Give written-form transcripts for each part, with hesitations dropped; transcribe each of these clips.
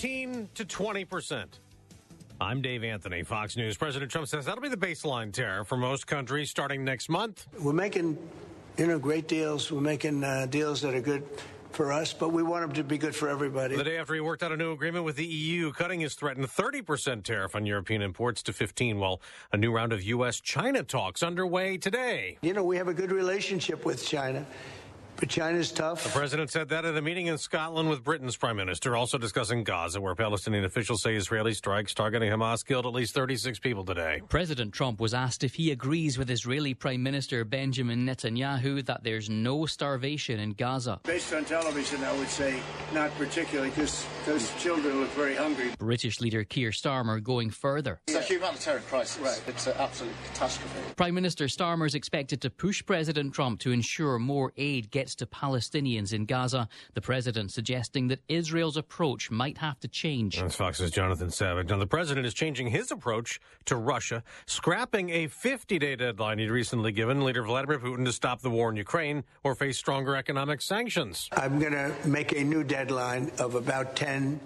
15 to 20%. I'm Dave Anthony, Fox News. President Trump says that'll be the baseline tariff for most countries starting next month. We're making, great deals. We're making deals that are good for us, but we want them to be good for everybody. The day after he worked out a new agreement with the EU, cutting his threatened 30% tariff on European imports to 15%, while a new round of U.S.-China talks underway today. We have a good relationship with China. But China's tough. The president said that at a meeting in Scotland with Britain's prime minister, also discussing Gaza, where Palestinian officials say Israeli strikes targeting Hamas killed at least 36 people today. President Trump was asked if he agrees with Israeli Prime Minister Benjamin Netanyahu that there's no starvation in Gaza. Based on television, I would say not particularly, because those children look very hungry. British leader Keir Starmer going further. It's a humanitarian crisis. Right. It's an absolute catastrophe. Prime Minister Starmer is expected to push President Trump to ensure more aid gets to Palestinians in Gaza, the president suggesting that Israel's approach might have to change. That's Fox's Jonathan Savage. Now, the president is changing his approach to Russia, scrapping a 50-day deadline he'd recently given leader Vladimir Putin to stop the war in Ukraine or face stronger economic sanctions. I'm going to make a new deadline of about 10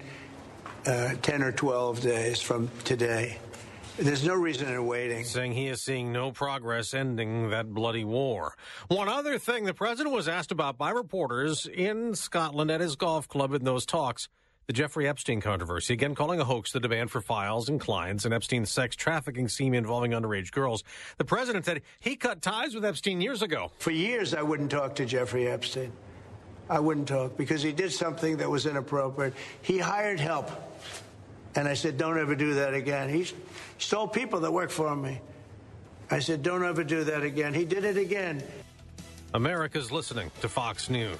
or 12 days from today. There's no reason in waiting. Saying he is seeing no progress ending that bloody war. One other thing the president was asked about by reporters in Scotland at his golf club in those talks, the Jeffrey Epstein controversy, again calling a hoax the demand for files and clients and Epstein's sex trafficking scheme involving underage girls. The president said he cut ties with Epstein years ago. For years, I wouldn't talk to Jeffrey Epstein. I wouldn't talk because he did something that was inappropriate. He hired help. And I said, don't ever do that again. He stole people that work for me. I said, don't ever do that again. He did it again. America's listening to Fox News.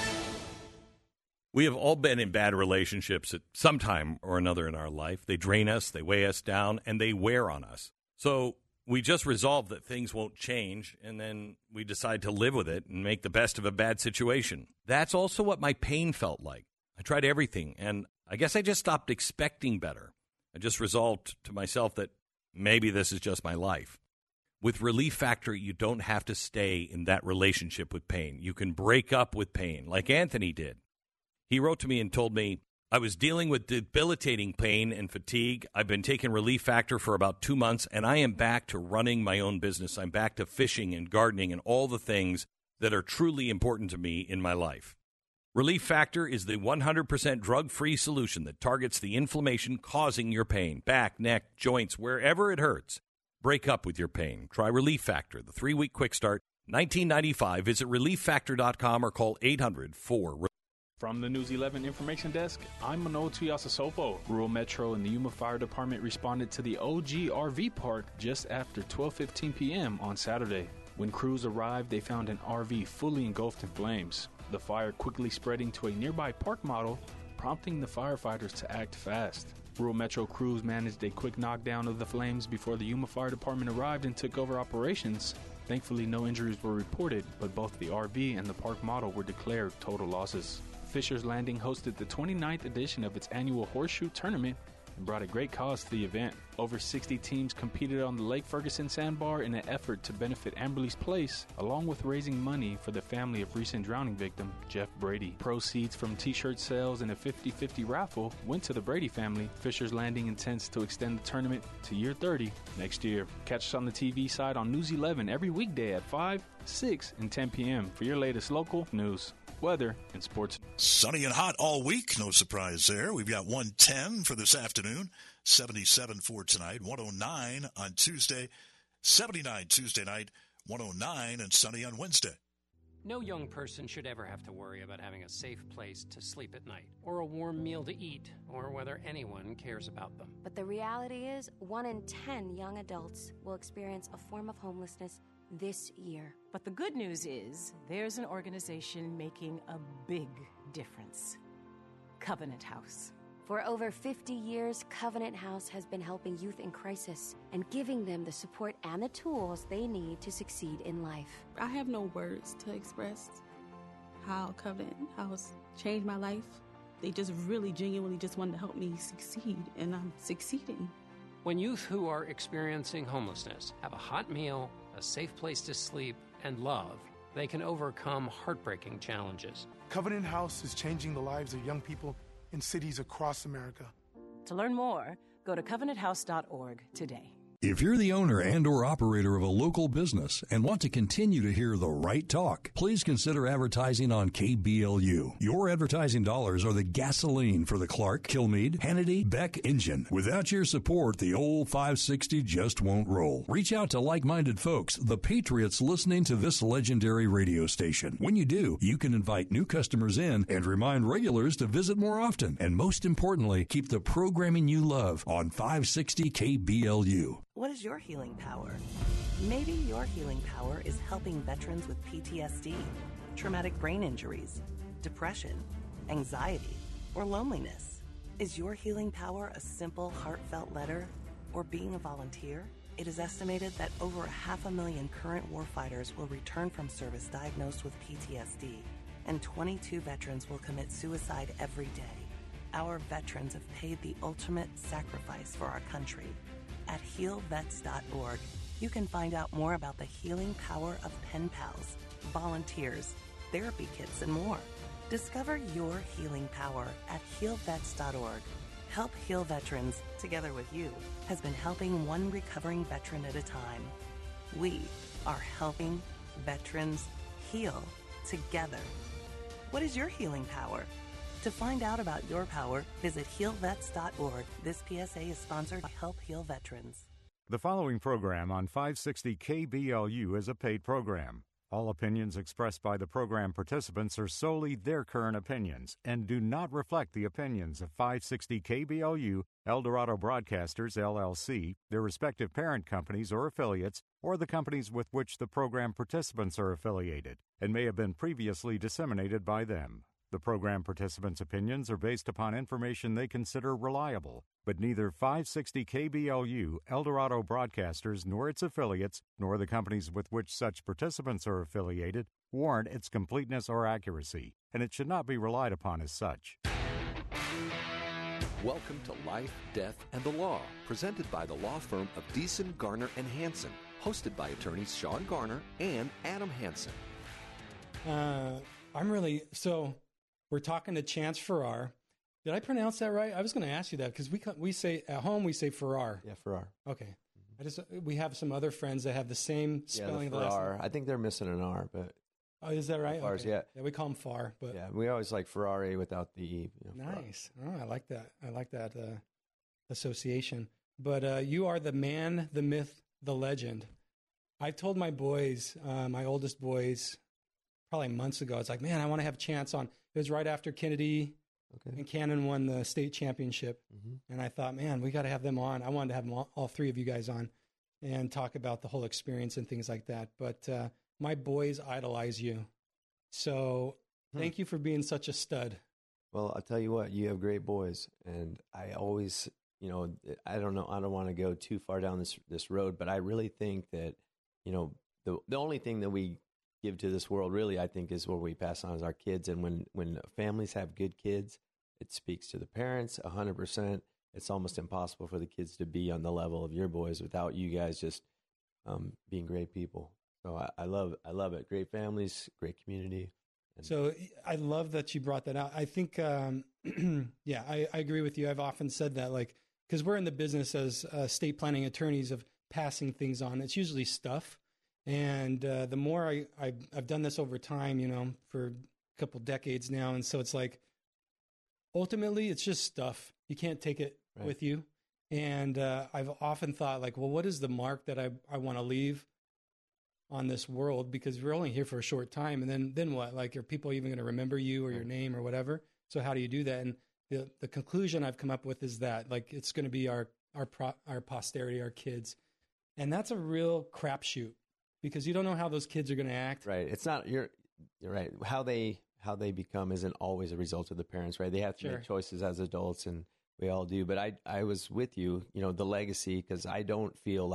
We have all been in bad relationships at some time or another in our life. They drain us, they weigh us down, and they wear on us. So we just resolve that things won't change, and then we decide to live with it and make the best of a bad situation. That's also what my pain felt like. I tried everything, and I guess I just stopped expecting better. I just resolved to myself that maybe this is just my life. With Relief Factor, you don't have to stay in that relationship with pain. You can break up with pain, like Anthony did. He wrote to me and told me, I was dealing with debilitating pain and fatigue. I've been taking Relief Factor for about 2 months, and I am back to running my own business. I'm back to fishing and gardening and all the things that are truly important to me in my life. Relief Factor is the 100% drug-free solution that targets the inflammation causing your pain, back, neck, joints, wherever it hurts. Break up with your pain. Try Relief Factor, the 3-week quick start, $19.95. Visit ReliefFactor.com or call 800-4. From the News 11 Information Desk, I'm Manolo Tuiasosopo. Rural Metro and the Yuma Fire Department responded to the OG RV park just after 12:15 p.m. on Saturday. When crews arrived, they found an RV fully engulfed in flames. The fire quickly spreading to a nearby park model, prompting the firefighters to act fast. Rural Metro crews managed a quick knockdown of the flames before the Yuma Fire Department arrived and took over operations. Thankfully, no injuries were reported, but both the RV and the park model were declared total losses. Fisher's Landing hosted the 29th edition of its annual Horseshoe Tournament and brought a great cause to the event. Over 60 teams competed on the Lake Ferguson sandbar in an effort to benefit Amberley's Place, along with raising money for the family of recent drowning victim, Jeff Brady. Proceeds from t-shirt sales and a 50-50 raffle went to the Brady family. Fisher's Landing intends to extend the tournament to year 30 next year. Catch us on the TV side on News 11 every weekday at 5, 6, and 10 p.m. for your latest local news, weather, and sports. Sunny and hot all week. No surprise there. We've got 110 for this afternoon, 77 for tonight, 109 on Tuesday, 79 Tuesday night, 109 and sunny on Wednesday. No young person should ever have to worry about having a safe place to sleep at night, or a warm meal to eat, or whether anyone cares about them. But the reality is, 1 in 10 young adults will experience a form of homelessness this year. But the good news is there's an organization making a big difference. Covenant House. For over 50 years, Covenant House has been helping youth in crisis and giving them the support and the tools they need to succeed in life. I have no words to express how Covenant House changed my life. They just really genuinely just wanted to help me succeed, and I'm succeeding. When youth who are experiencing homelessness have a hot meal, a safe place to sleep, and love, they can overcome heartbreaking challenges. Covenant House is changing the lives of young people in cities across America. To learn more, go to covenanthouse.org today. If you're the owner and or operator of a local business and want to continue to hear the right talk, please consider advertising on KBLU. Your advertising dollars are the gasoline for the Clark, Kilmeade, Hannity, Beck engine. Without your support, the old 560 just won't roll. Reach out to like-minded folks, the patriots listening to this legendary radio station. When you do, you can invite new customers in and remind regulars to visit more often. And most importantly, keep the programming you love on 560 KBLU. What is your healing power? Maybe your healing power is helping veterans with PTSD, traumatic brain injuries, depression, anxiety, or loneliness. Is your healing power a simple, heartfelt letter or being a volunteer? It is estimated that over 500,000 current warfighters will return from service diagnosed with PTSD, and 22 veterans will commit suicide every day. Our veterans have paid the ultimate sacrifice for our country. At healvets.org, you can find out more about the healing power of pen pals, volunteers, therapy kits, and more. Discover your healing power at healvets.org. Help Heal Veterans, together with you, has been helping one recovering veteran at a time. We are helping veterans heal together. What is your healing power? To find out about your power, visit healvets.org. This PSA is sponsored by Help Heal Veterans. The following program on 560 KBLU is a paid program. All opinions expressed by the program participants are solely their current opinions and do not reflect the opinions of 560 KBLU, El Dorado Broadcasters, LLC, their respective parent companies or affiliates, or the companies with which the program participants are affiliated, and may have been previously disseminated by them. The program participants' opinions are based upon information they consider reliable, but neither 560 KBLU, El Dorado Broadcasters, nor its affiliates, nor the companies with which such participants are affiliated, warrant its completeness or accuracy, and it should not be relied upon as such. Welcome to Life, Death, and the Law, presented by the law firm of Deason, Garner, and Hansen, hosted by attorneys Sean Garner and Adam Hansen. We're talking to Chance Farrar. Did I pronounce that right? I was going to ask you that because we say at home we say Farrar. Yeah, Farrar. Okay. We have some other friends that have the same spelling of the last name. I think they're missing an R, but oh, is that right? Farrars, okay. Yeah, we call him Far, but yeah, we always like Ferrari without the E. Nice. Oh, I like that. I like that association. But you are the man, the myth, the legend. I told my boys, my oldest boys, probably months ago. It's like, man, I want to have Chance on. It was right after Kennedy and Cannon won the state championship. Mm-hmm. And I thought, man, we got to have them on. I wanted to have them all three of you guys on and talk about the whole experience and things like that. But my boys idolize you. So thank you for being such a stud. Well, I'll tell you what, you have great boys. And I always, I don't want to go too far down this road, but I really think that, the only thing that we give to this world really, I think, is what we pass on as our kids. And when families have good kids, it speaks to the parents 100%. It's almost impossible for the kids to be on the level of your boys without you guys just being great people. So I love it. Great families, great community. So I love that you brought that out. I think, yeah, I agree with you. I've often said that, because we're in the business as estate planning attorneys of passing things on. It's usually stuff. And the more I've done this over time, for a couple decades now. And so it's like, ultimately, it's just stuff. You can't take it with you. And I've often thought, what is the mark that I want to leave on this world? Because we're only here for a short time. And then what? Are people even going to remember you or your name or whatever? So how do you do that? And the conclusion I've come up with is that, it's going to be our posterity, our kids. And that's a real crapshoot. Because you don't know how those kids are going to act. Right. It's not, you're right. How they become isn't always a result of the parents, right? They have to make choices as adults, and we all do. But I was with you, the legacy, because I don't feel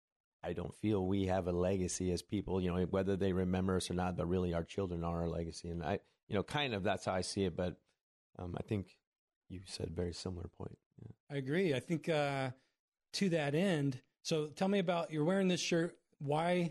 we have a legacy as people, whether they remember us or not, but really our children are our legacy. And kind of that's how I see it. But I think you said a very similar point. Yeah. I agree. I think to that end, so tell me about, you're wearing this shirt. Why?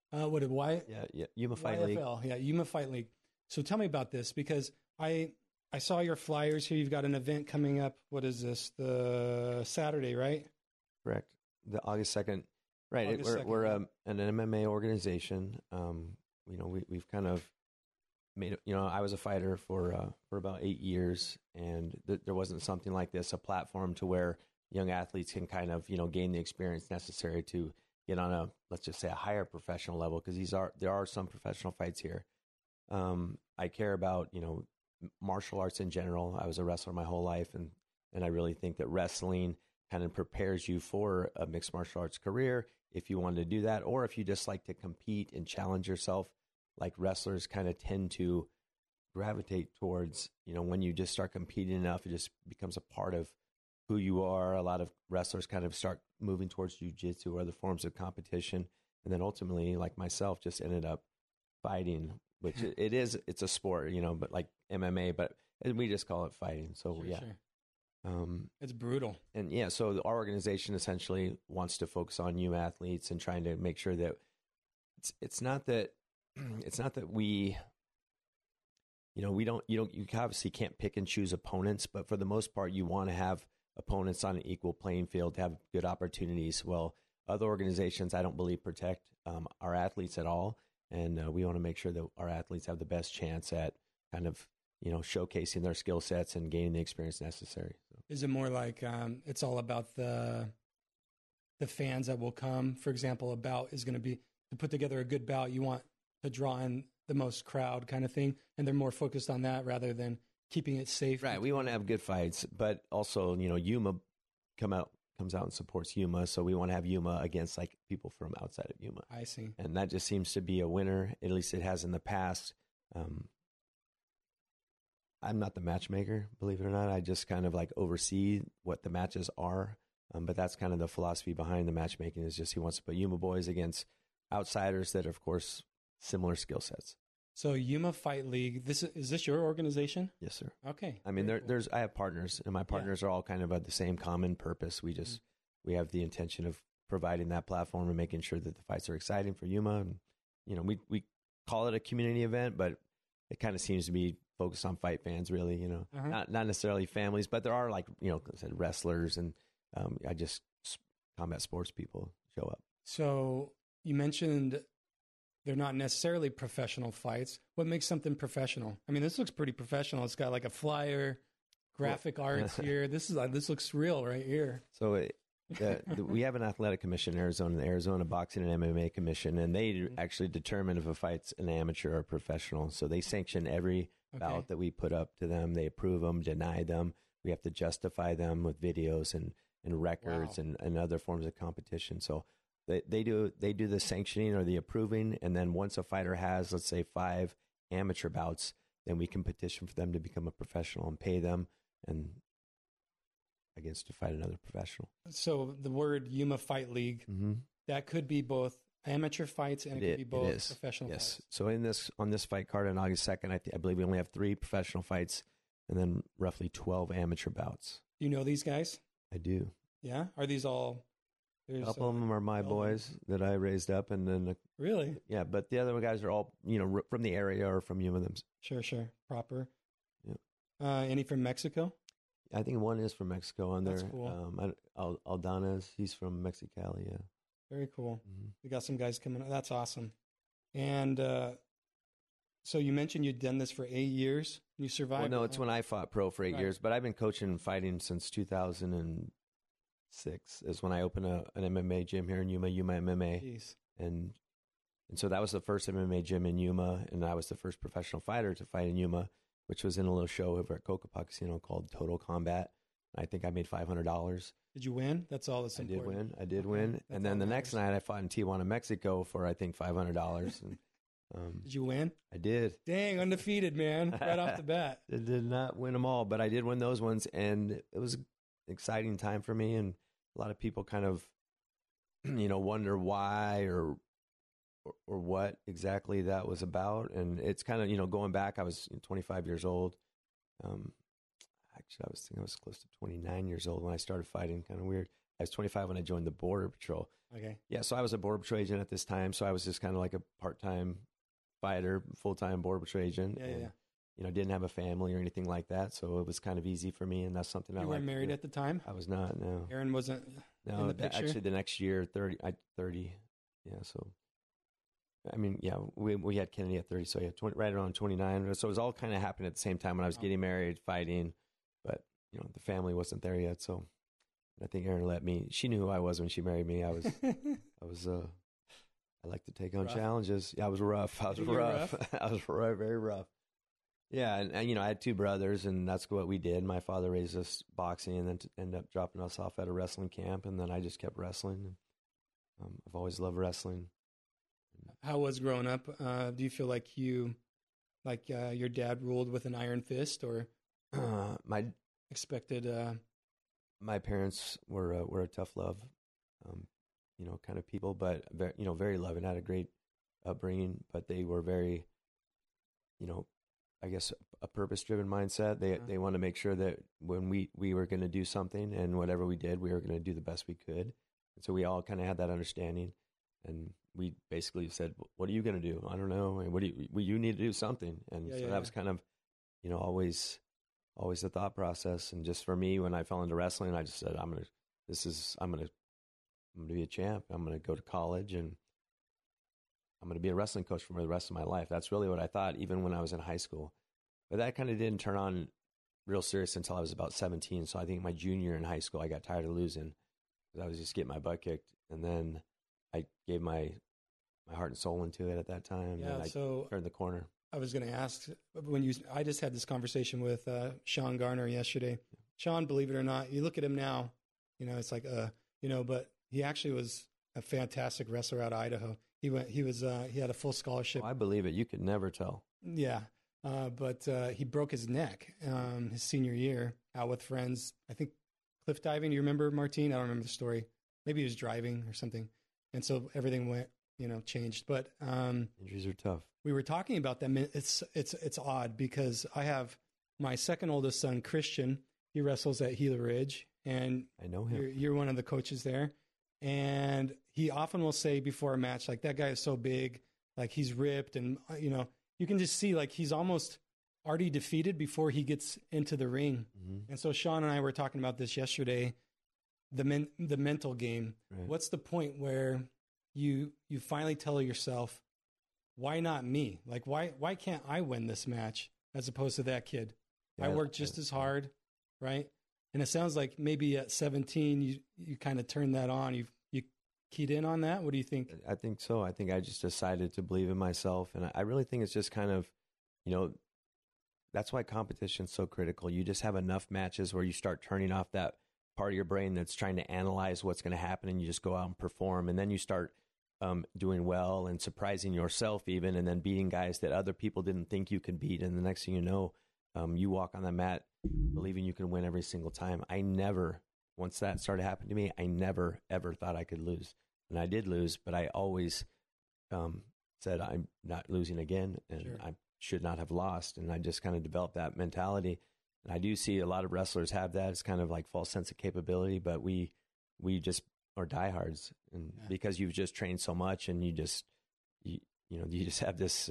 Yeah, Yuma Fight League. Yeah, Yuma Fight League. So tell me about this, because I I saw your flyers here. You've got an event coming up. What is this? The Saturday, right? Correct. The August 2nd. Right. August 2nd, We're an MMA organization. We've kind of made, I was a fighter for about 8 years, and there wasn't something like this, a platform to where young athletes can kind of, gain the experience necessary to get on a, let's just say, a higher professional level, because there are some professional fights here. I care about, martial arts in general. I was a wrestler my whole life, and I really think that wrestling kind of prepares you for a mixed martial arts career if you want to do that, or if you just like to compete and challenge yourself. Like wrestlers kind of tend to gravitate towards, when you just start competing enough, it just becomes a part of who you are. A lot of wrestlers kind of start moving towards jiu-jitsu or other forms of competition. And then ultimately, like myself, just ended up fighting, which it's a sport, but like MMA, but we just call it fighting. So Sure, yeah. sure. It's brutal. And yeah, so our organization essentially wants to focus on youth athletes and trying to make sure that it's not that we, you obviously can't pick and choose opponents, but for the most part, you want to have opponents on an equal playing field to have good opportunities. Well, other organizations, I don't believe, protect our athletes at all. And we want to make sure that our athletes have the best chance at kind of, showcasing their skill sets and gaining the experience necessary. So. Is it more like it's all about the fans that will come? For example, a bout is going to be, to put together a good bout, you want to draw in the most crowd kind of thing, and they're more focused on that rather than keeping it safe. Right. We want to have good fights, but also, Yuma comes out and supports Yuma, so we want to have Yuma against like people from outside of Yuma. I see. And that just seems to be a winner. At least it has in the past. I'm not the matchmaker, believe it or not. I just kind of like oversee what the matches are. But that's kind of the philosophy behind the matchmaking, is just he wants to put Yuma boys against outsiders that are, of course, similar skill sets. So Yuma Fight League, is this your organization? Yes, sir. Okay. I mean, I have partners, and my partners are all kind of at the same common purpose. We just we have the intention of providing that platform and making sure that the fights are exciting for Yuma. And, we call it a community event, but it kind of seems to be focused on fight fans, really, not necessarily families, but there are like, I said, wrestlers and combat sports people show up. So you mentioned they're not necessarily professional fights. What makes something professional? I mean, this looks pretty professional. It's got like a flyer, graphic arts here. This looks real right here. So we have an athletic commission in Arizona, the Arizona Boxing and MMA Commission, and they actually determine if a fight's an amateur or professional. So they sanction every bout that we put up to them. They approve them, deny them. We have to justify them with videos and records and other forms of competition. So they do the sanctioning or the approving, and then once a fighter has, let's say, 5 amateur bouts, then we can petition for them to become a professional and pay them and to fight another professional. So the word Yuma Fight League, that could be both amateur fights and it could be both professional fights. So on this fight card on August 2nd, I believe we only have 3 professional fights and then roughly 12 amateur bouts. Do you know these guys? I do. Yeah? Are these all... A couple of them are my boys that I raised up, and then... Really? Yeah, but the other guys are all, from the area or from Yuma. Sure. Proper. Yeah. Any from Mexico? I think one is from Mexico on there. That's cool. Aldana's, he's from Mexicali, yeah. Very cool. We got some guys coming up. That's awesome. And so you mentioned you'd done this for 8 years. You survived. Well, no, it's when I fought pro for 8 years, but I've been coaching and fighting since 2006 is when I opened an MMA gym here in Yuma MMA. Jeez. And so that was the first MMA gym in Yuma, and I was the first professional fighter to fight in Yuma, which was in a little show over at Cocopah Casino called Total Combat. I think I made $500. Did you win? That's all that's important. I did win. And then the next night I fought in Tijuana, Mexico for, I think, $500. And, did you win? I did. Dang, undefeated, man, right off the bat. I did not win them all, but I did win those ones, and it was an exciting time for me, and a lot of people kind of, wonder why or what exactly that was about. And it's kind of, going back, I was 25 years old. Actually, I was close to 29 years old when I started fighting. Kind of weird. I was 25 when I joined the Border Patrol. Okay. Yeah, so I was a Border Patrol agent at this time. So I was just kind of like a part-time fighter, full-time Border Patrol agent. Yeah. didn't have a family or anything like that, so it was kind of easy for me, and that's something I like. You weren't married at the time? I was not, no. Aaron wasn't in the picture? Actually, the next year, 30. Yeah, so, I mean, yeah, we had Kennedy at 30, so yeah, right around 29. So it was all kind of happening at the same time when I was getting married, fighting, but, the family wasn't there yet, so I think Aaron let me. She knew who I was when she married me. I like to take on challenges. Yeah, I was rough. I was rough. I was very rough. Yeah, and I had two brothers, and that's what we did. My father raised us boxing, and then ended up dropping us off at a wrestling camp, and then I just kept wrestling. I've always loved wrestling. How was growing up? Do you feel like your dad ruled with an iron fist, or my expected? My parents were a tough love, kind of people, but very loving. Had a great upbringing, but they were very, I guess a purpose-driven mindset. They want to make sure that when we were going to do something, and whatever we did, we were going to do the best we could. And so we all kind of had that understanding, and we basically said, "What are you going to do? I don't know. What do you need to do something?" And that was kind of, always the thought process. And just for me, when I fell into wrestling, I just said, I'm going to be a champ. I'm going to go to college, and I'm going to be a wrestling coach for the rest of my life. That's really what I thought, even when I was in high school. But that kind of didn't turn on real serious until I was about 17. So I think my junior year in high school, I got tired of losing because I was just getting my butt kicked. And then I gave my heart and soul into it at that time. Yeah, and I turned the corner. I was going to ask, I just had this conversation with Sean Garner yesterday. Sean, believe it or not, you look at him now, it's like, but he actually was a fantastic wrestler out of Idaho. He had a full scholarship. Oh, I believe it. You could never tell. Yeah. But he broke his neck his senior year out with friends. I think cliff diving. You remember, Martine? I don't remember the story. Maybe he was driving or something. And so everything went, changed. But injuries are tough. We were talking about them. It's odd because I have my second oldest son, Christian. He wrestles at Gila Ridge, and I know him. You're one of the coaches there. And he often will say before a match, like, that guy is so big, like he's ripped, and you can just see like he's almost already defeated before he gets into the ring. Mm-hmm. And so Sean and I were talking about this yesterday, the mental game. Right. What's the point where you finally tell yourself, why not me? Like, why can't I win this match as opposed to that kid? Yeah, I worked just as hard, right? And it sounds like maybe at 17 you kind of turned that on. You keyed in on that. What do you think? I think so. I think I just decided to believe in myself, and I really think it's just kind of, that's why competition's so critical. You just have enough matches where you start turning off that part of your brain that's trying to analyze what's going to happen, and you just go out and perform, and then you start doing well and surprising yourself even, and then beating guys that other people didn't think you could beat. And the next thing you know, you walk on the mat believing you can win every single time. Once that started happening to me, I never, ever thought I could lose. And I did lose, but I always said, I'm not losing again, and sure, I should not have lost. And I just kind of developed that mentality. And I do see a lot of wrestlers have that. It's kind of like false sense of capability, but we just are diehards, and because you've just trained so much, and you just have this.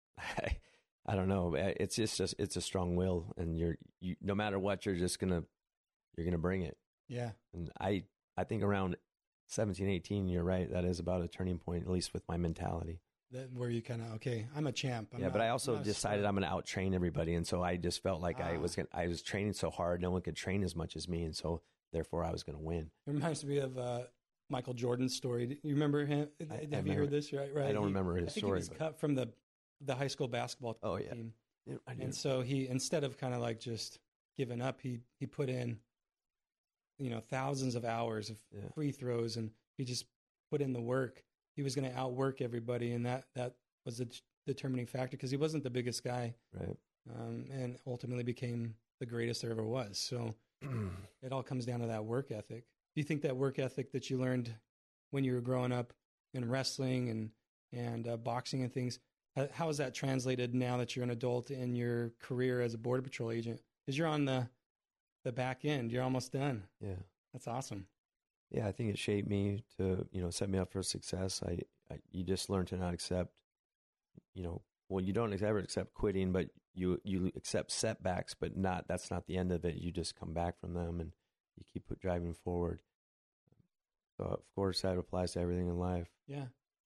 I don't know. It's a strong will, and you no matter what, you're gonna bring it. Yeah. And I think around 17, 18, you're right. That is about a turning point, at least with my mentality. Where you kind of, okay, I'm a champ. But I also decided I'm going to out-train everybody, and so I just felt like I was training so hard, no one could train as much as me, and so therefore I was going to win. It reminds me of Michael Jordan's story. You remember him? Have you heard this? Right. I don't remember his story. He was cut from the high school basketball team. Yeah, and so he, instead of kind of like just giving up, he put in, thousands of hours of free throws, and he just put in the work. He was going to outwork everybody, and that was the determining factor, because he wasn't the biggest guy, right? And ultimately became the greatest there ever was. So it all comes down to that work ethic. Do you think that work ethic that you learned when you were growing up in wrestling and boxing and things, how is that translated now that you're an adult in your career as a Border Patrol agent? Because you're on the back end, you're almost done. Yeah, that's awesome. Yeah, I think it shaped me to, set me up for success. You just learn to not accept, you don't ever accept quitting, but you accept setbacks, but that's not the end of it. You just come back from them and you keep driving forward. So of course that applies to everything in life. Yeah.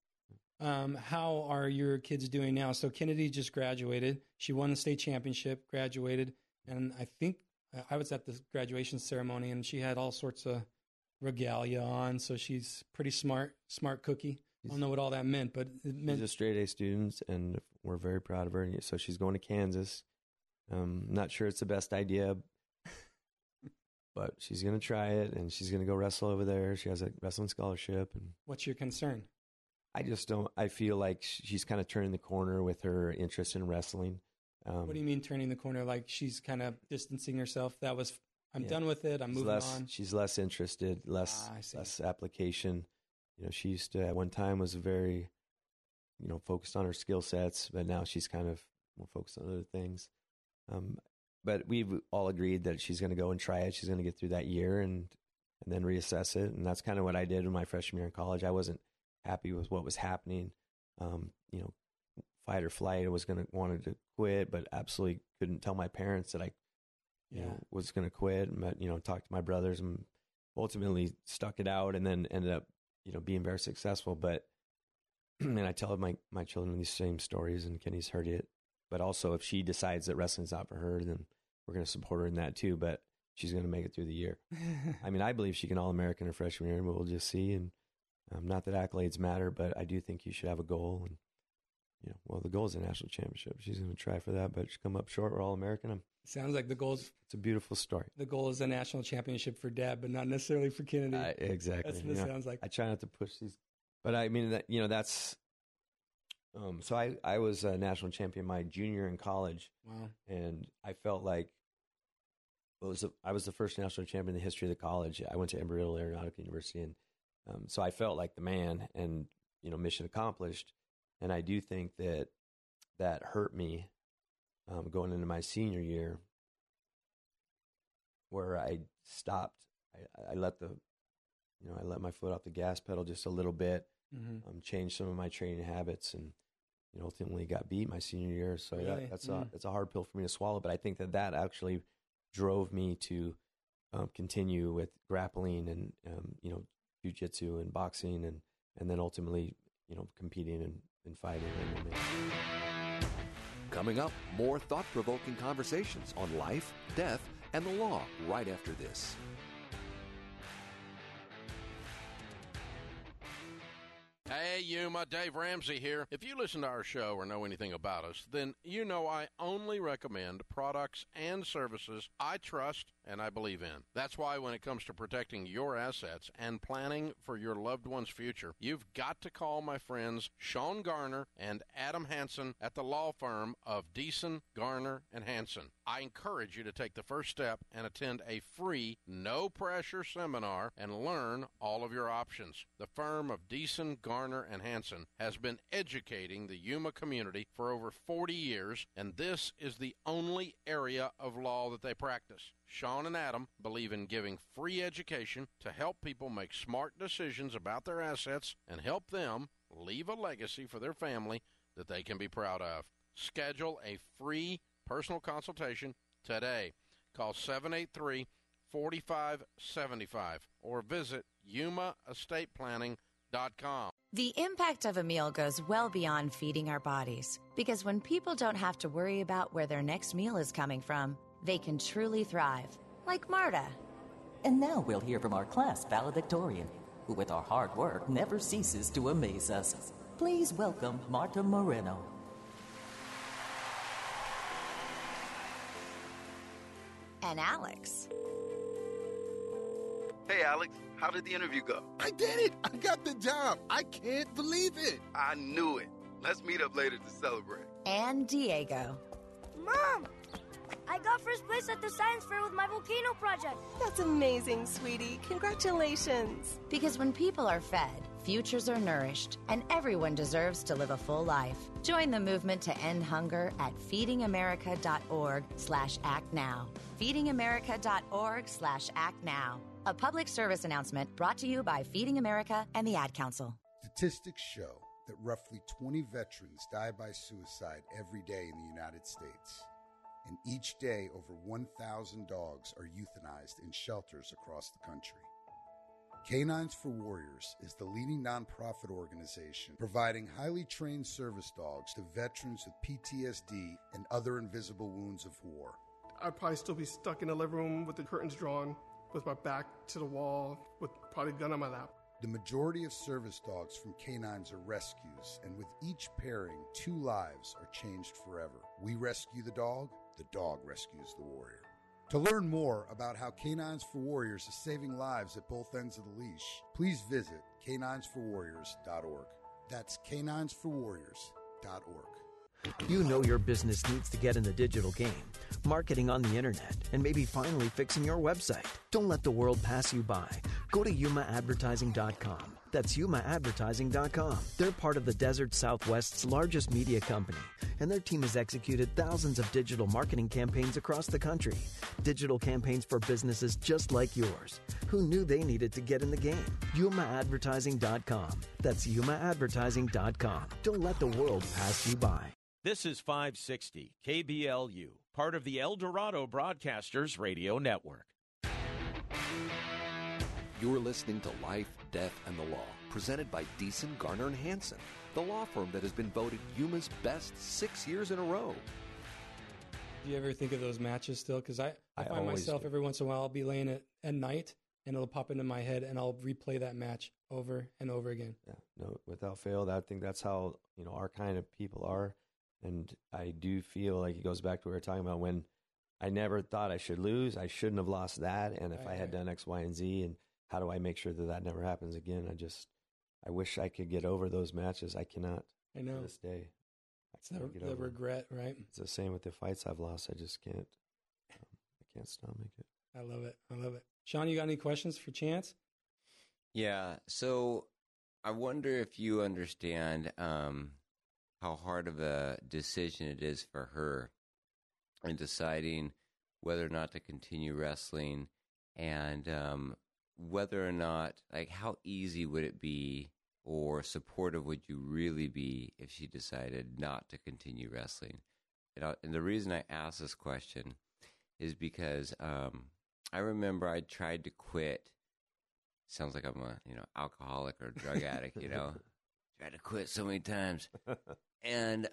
How are your kids doing now? So Kennedy just graduated. She won the state championship, graduated, and I think I was at the graduation ceremony, and she had all sorts of regalia on. So she's pretty smart cookie. I don't know what all that meant, but it meant she's a straight A student, and we're very proud of her. So she's going to Kansas. Not sure it's the best idea, but she's going to try it, and she's going to go wrestle over there. She has a wrestling scholarship. And what's your concern? I feel like she's kind of turning the corner with her interest in wrestling. What do you mean turning the corner? Like she's kind of distancing herself? I'm done with it. I'm moving on. She's less interested, less application. She used to, at one time, was very, focused on her skill sets, but now she's kind of more focused on other things. But we've all agreed that she's going to go and try it. She's going to get through that year and then reassess it. And that's kind of what I did in my freshman year in college. I wasn't happy with what was happening. Fight or flight. I wanted to quit, but absolutely couldn't tell my parents that I was going to quit. But, talked to my brothers and ultimately stuck it out and then ended up, being very successful. But, and I tell my children these same stories, and Kenny's heard it. But also, if she decides that wrestling's not for her, then we're going to support her in that too. But she's going to make it through the year. I believe she can All-American her freshman year, but we'll just see. And not that accolades matter, but I do think you should have a goal. And, the goal is a national championship. She's going to try for that, but she'll come up short. We're All-American. Sounds like the goal's... It's a beautiful story. The goal is a national championship for Dad, but not necessarily for Kennedy. Exactly. That's what it sounds like. I try not to push these. But that's... So I was a national champion my junior in college. Wow. And I felt like I was the first national champion in the history of the college. I went to Embry-Riddle Aeronautical University, and so I felt like the man, and mission accomplished. And I do think that hurt me going into my senior year, where I stopped. I let I let my foot off the gas pedal just a little bit. Changed some of my training habits, and ultimately got beat my senior year. So really? That's a hard pill for me to swallow. But I think that actually drove me to continue with grappling and jiu-jitsu and boxing, and then ultimately competing and fighting. Coming up, more thought-provoking conversations on life, death, and the law right after this. Hey, Yuma, Dave Ramsey here. If you listen to our show or know anything about us, then you know I only recommend products and services I trust and I believe in. That's why when it comes to protecting your assets and planning for your loved one's future, you've got to call my friends Sean Garner and Adam Hansen at the law firm of Deason, Garner, and Hansen. I encourage you to take the first step and attend a free, no-pressure seminar and learn all of your options. The firm of Deason, Garner, and Hansen has been educating the Yuma community for over 40 years, and this is the only area of law that they practice. Sean and Adam believe in giving free education to help people make smart decisions about their assets and help them leave a legacy for their family that they can be proud of. Schedule a free personal consultation today. Call 783-4575 or visit yumaestateplanning.com. The impact of a meal goes well beyond feeding our bodies, because when people don't have to worry about where their next meal is coming from, they can truly thrive, like Marta. And now we'll hear from our class valedictorian, who with our hard work never ceases to amaze us. Please welcome Marta Moreno. And Alex. Hey, Alex, how did the interview go? I did it! I got the job! I can't believe it! I knew it. Let's meet up later to celebrate. And Diego. Mom! I got first place at the science fair with my volcano project. That's amazing, sweetie. Congratulations. Because when people are fed, futures are nourished, and everyone deserves to live a full life. Join the movement to end hunger at feedingamerica.org/actnow. feedingamerica.org/actnow. A public service announcement brought to you by Feeding America and the Ad Council. Statistics show that roughly 20 veterans die by suicide every day in the United States. and each day over 1,000 dogs are euthanized in shelters across the country. Canines for Warriors is the leading nonprofit organization providing highly trained service dogs to veterans with PTSD and other invisible wounds of war. I'd probably still be stuck in the living room with the curtains drawn, with my back to the wall, with probably a gun on my lap. The majority of service dogs from canines are rescues, and with each pairing, 2 lives are changed forever. We rescue the dog rescues the warrior. To learn more about how Canines for Warriors is saving lives at both ends of the leash, please visit caninesforwarriors.org. That's caninesforwarriors.org. You know your business needs to get in the digital game, marketing on the internet, and maybe finally fixing your website. Don't let the world pass you by. Go to yumaadvertising.com. That's yumaadvertising.com. They're part of the Desert Southwest's largest media company, and their team has executed thousands of digital marketing campaigns across the country. Digital campaigns for businesses just like yours. Who knew they needed to get in the game? yumaadvertising.com. That's yumaadvertising.com. Don't let the world pass you by. This is 560 KBLU, part of the El Dorado Broadcasters Radio Network. You're listening to Life, Death, and the Law, presented by Deason, Garner, and Hansen, the law firm that has been voted Yuma's best 6 years in a row. Do you ever think of those matches still? Because I find myself every once in a while, I'll be laying it at night, and it'll pop into my head, and I'll replay that match over and over again. Yeah, no, without fail, I think that's how our kind of people are. And I do feel like it goes back to what we were talking about when I never thought I should lose. I shouldn't have lost that. And if I had done X, Y, and Z, and how do I make sure that that never happens again? I wish I could get over those matches. I cannot. I know. To this day. It's the regret, right? It's the same with the fights I've lost. I just can't. I can't stomach it. I love it. I love it. Sean, you got any questions for Chance? Yeah. So I wonder if you understand how hard of a decision it is for her in deciding whether or not to continue wrestling, and whether or not, like, how easy would it be or supportive would you really be if she decided not to continue wrestling? And the reason I ask this question is because I remember I tried to quit. Sounds like I'm a alcoholic or drug addict, Tried to quit so many times. And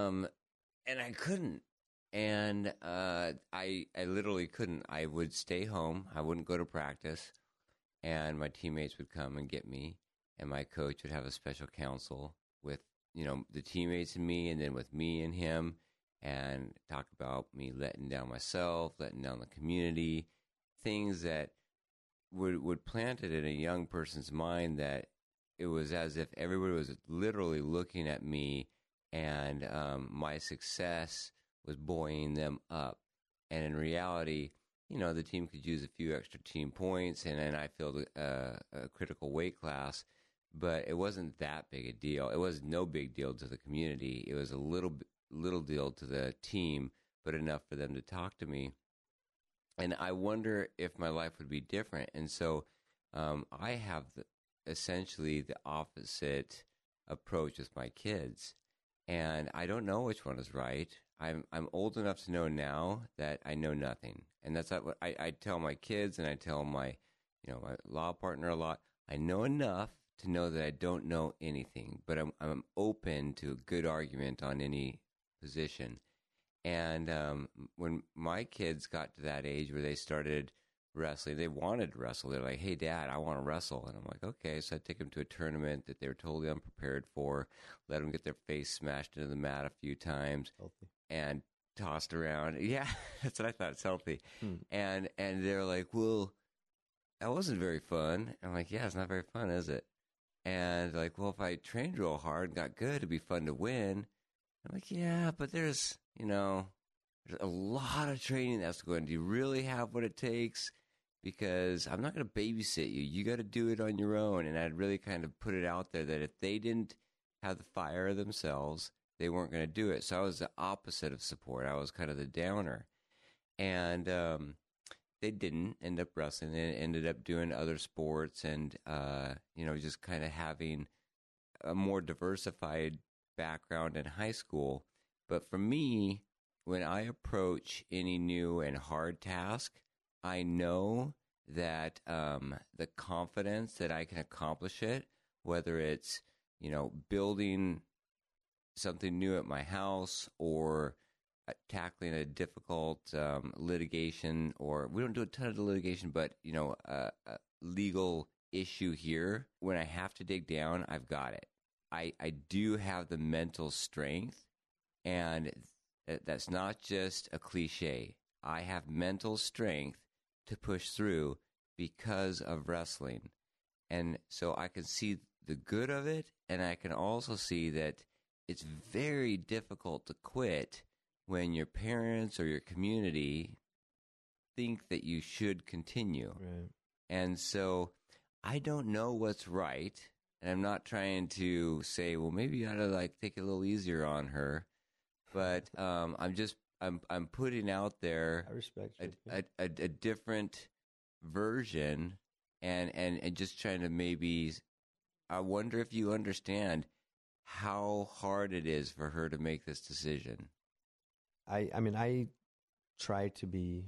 I couldn't. And I literally couldn't. I would stay home. I wouldn't go to practice. And my teammates would come and get me. And my coach would have a special counsel with, the teammates and me, and then with me and him, and talk about me letting down myself, letting down the community, things that would plant it in a young person's mind that it was as if everybody was literally looking at me, and my success was buoying them up. And in reality, the team could use a few extra team points, and then I filled a critical weight class, but it wasn't that big a deal. It was no big deal to the community. It was a little deal to the team, but enough for them to talk to me. And I wonder if my life would be different. And so I have essentially the opposite approach with my kids. And I don't know which one is right. I'm old enough to know now that I know nothing. And that's not what I tell my kids, and I tell my my law partner a lot. I know enough to know that I don't know anything, but I'm open to a good argument on any position. And when my kids got to that age where they started wrestling, they wanted to wrestle. They're like, "Hey, Dad, I want to wrestle." And I'm like, "Okay." So I take them to a tournament that they were totally unprepared for, let them get their face smashed into the mat a few times, and tossed around. Yeah, that's what I thought. It's healthy. And they're like, "Well, that wasn't very fun." I'm like, "Yeah, it's not very fun, is it?" And they're like, "Well, if I trained real hard and got good, it'd be fun to win." I'm like, "Yeah, but there's a lot of training that has to go in. Do you really have what it takes? Because I'm not going to babysit you. You got to do it on your own." And I'd really kind of put it out there that if they didn't have the fire themselves, they weren't going to do it. So I was the opposite of support. I was kind of the downer. And they didn't end up wrestling. They ended up doing other sports and, just kind of having a more diversified background in high school. But for me, when I approach any new and hard task, I know that the confidence that I can accomplish it, whether it's, building something new at my house or tackling a difficult litigation, or we don't do a ton of litigation, but, a legal issue here, when I have to dig down, I've got it. I do have the mental strength, and that's not just a cliche. I have mental strength to push through because of wrestling. And so I can see the good of it, and I can also see that it's very difficult to quit when your parents or your community think that you should continue. Right. And so I don't know what's right, and I'm not trying to say, well, maybe you ought to take it a little easier on her, but I'm putting out there I respect a different version, and just trying to maybe. I wonder if you understand how hard it is for her to make this decision. I try to be.